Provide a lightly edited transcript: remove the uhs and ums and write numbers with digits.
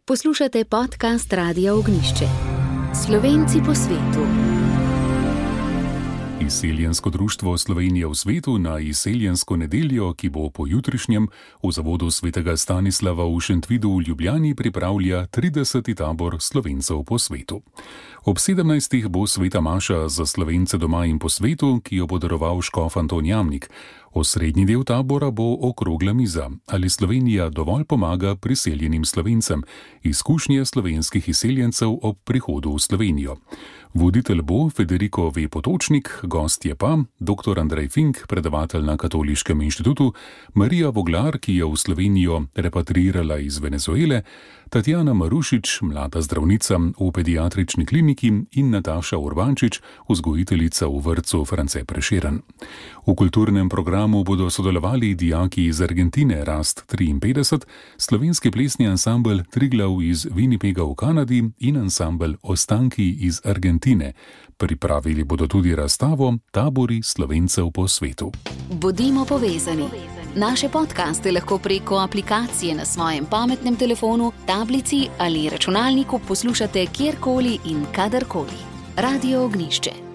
Poslušate podcast Radia Ognjišče. Slovenci po svetu. Izseljensko društvo Slovenije v svetu na izseljensko nedeljo, ki bo pojutrišnjem v zavodu svetega Stanislava v Šentvidu v Ljubljani, pripravlja 30. tabor Slovencev po svetu. Ob 17. bo sveta maša za Slovence doma in po svetu, ki jo bo daroval škof Anton Jamnik. Osrednji del tabora bo okrogla miza, ali Slovenija dovolj pomaga priseljenim Slovencem, izkušnje slovenskih izseljencev ob prihodu v Slovenijo. Voditelj bo Federico V. Potočnik, gost je pa dr. Andrej Fink, predavatelj na Katoliškem inštitutu, Marija Voglar, ki je v Slovenijo repatriirala iz Venezuele, Tatjana Marušič, mlada zdravnica v pediatrični kliniki in Nataša Urbančič, vzgojiteljica v vrtcu France Prešeren. V kulturnem programu bodo sodelovali dijaki iz Argentine Rast 53, slovenski plesni ansambel Triglav iz Winnipega v Kanadi in ansambel Ostanki iz Argentine. Pripravili bodo tudi razstavo Tabori Slovencev po svetu. Bodimo povezani. Naše podcaste lahko preko aplikacije na svojem pametnem telefonu, tablici ali računalniku poslušate kjerkoli in kadarkoli. Radio Ognjišče.